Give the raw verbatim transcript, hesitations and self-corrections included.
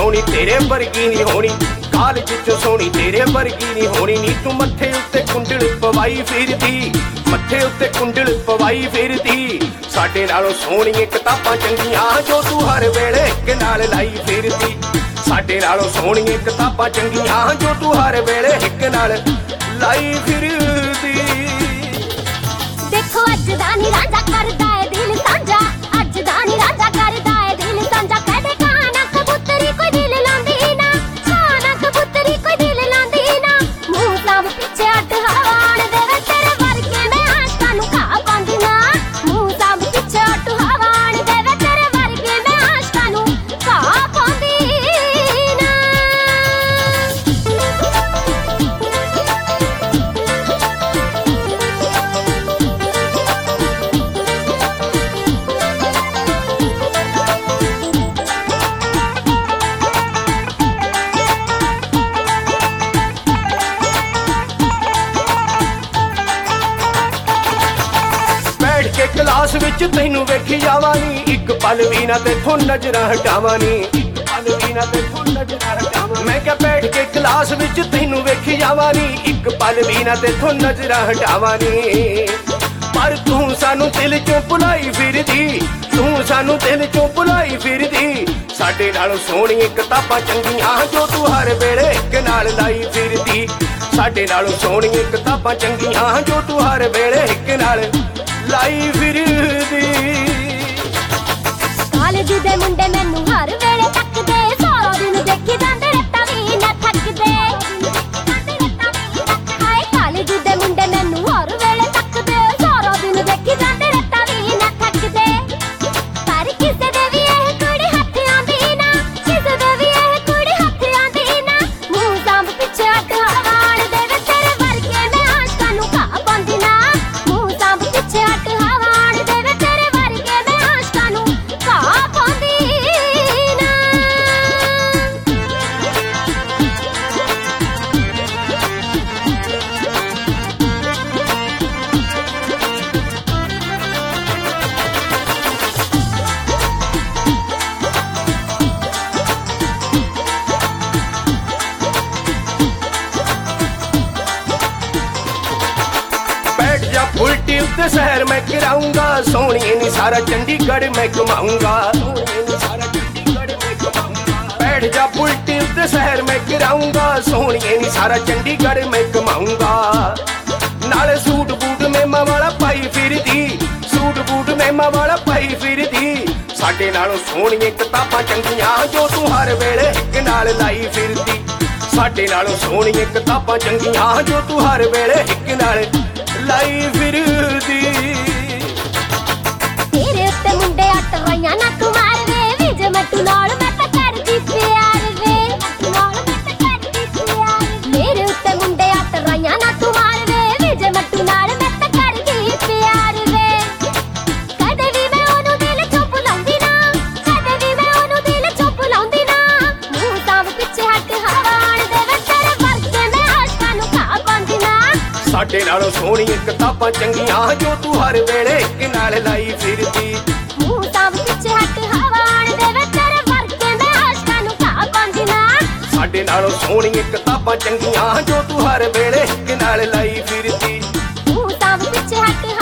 सोहनी तेरे वर्गी नहीं होनी, कालज च सोहनी तेरे वर्गी नहीं होनी नी। तू मत्थे उत्ते कुंडल पवाई फिरदी, मत्थे उत्ते कुंडल पवाई फिरदी। साडे नालों सोहणियां किताबां चंगियां जो तू हर वेले इक नाल लाई फिरदी। साडे नालों सोहणियां किताबां चंगियां जो तू हर वेले इक नाल लाई फिरदी। देखो अज दा नी राजा करदा है दिल सांझा, अज दा नी राजा करदा है दिल सांझा। कहदे काना कबूतरी कोई दिल लांदी ना, काना कबूतरी कोई दिल लांदी ना। मुंह साम पीछे अट हवाण देवे तेरे वर्गे मैं आशकां नूं खा पांदी ना। मुंह साम पीछे अट हवाण देवे तेरे वर्गे मैं आशकां नूं खा पांदी ना। के क्लास विच तैनू वेखी जावां नी, इक पल भी ना तेथों नजरां हटावां नी, इक पल भी ना तेथों नजरां हटावां। मैं क्या बैठ के क्लास विच तैनू वेखी जावां नी, इक पल भी ना तेथों नजरां हटावां नी। पर तू सानू दिल चों भुलाई फिरदी, तू सानू दिल चों भुलाई फिरदी। साडे नालों सोहणियां किताबां चंगियां जो तू हर वेले इक नाल लाई फिरदी। साडे नालों सोहणियां किताबां चंगियां जो तू हर वेले इक नाल लाई फिरदी। कालज दे मुंडे मैनू हर वेले तकदे, सारा दिन देखी जांदे रत्ता भी ना थकदे। हाय कालज दे मुंडे मैनू हर वेले तकदे, सारा दिन देखी जांदे रत्ता भी ना थकदे। पर किसे दे भी एह कुड़ी हत्थ आंदी ना, किसे दे भी एह कुड़ी हत्थ आंदी ना। मुंह साम पिछे अट हवाण देवे तेरे वर्गे मैं आशकां नूं खा पांदी ना। मुंह साम पिछे अट हवाण देवे तेरे वर्गे मैं आशकां नूं खा पांदी ना। बैठ जा फुलटी उत्ते शहर मैं गिराऊंगा, सोहणिए नी सारा चंडीगढ़ मैं घुमाऊंगा। बैठ जा फुलटी उत्ते शहर मैं गिराऊंगा, सोहणिए नी सारा चंडीगढ़ मैं घुमाऊंगा। नाले सूट बूट मेमा वाला पाई फिरदी, सूट बूट मेमा वाला पाई फिरदी। साडे नालों सोहणियां किताबां चंगियां जो तू हर वेले इक नाल लाई फिरदी। साडे नालों सोहणियां किताबां चंगियां जो तू हर वेले इक नाल लाई फिरदी। तेरे उत्ते मुंडे अट रइयां ना तू मार वे, विज मट्टू नाल मैं तां करदी प्यार वे, नाल मैं तां करदी प्यार। तेरे उत्ते मुंडे अट रइयां ना तू मार वे, विज मट्टू नाल मैं तां करदी प्यार वे। कदे भी मैं ओनू दिल चों भुलाउंदी ना, कदे भी मैं ओनू दिल चों भुलाउंदी ना। मुंह साम पिछे हट हवाण देवे तेरे वर्गे मैं आशकां नूं खा पांदी ना। साडे नालों सोहणियां किताबां चंगियां जो तू हर वेले इक नाल लाई फिरदी। मुंह साम पिछे हट हवाण देवे तेरे वर्गे मैं आशकां नूं खा पांदी ना। साडे नालों सोहणियां किताबां चंगियां जो तू हर वेले इक नाल लाई फिरदी। मुंह साम पिछे हट